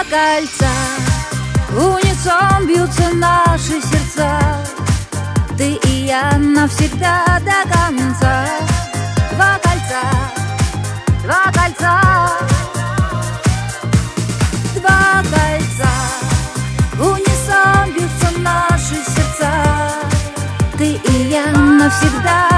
кольца, в унисон бьются наши сердца. Ты и я навсегда до конца. Два кольца, два кольца, два кольца, в унисон бьются наши сердца. Ты и я навсегда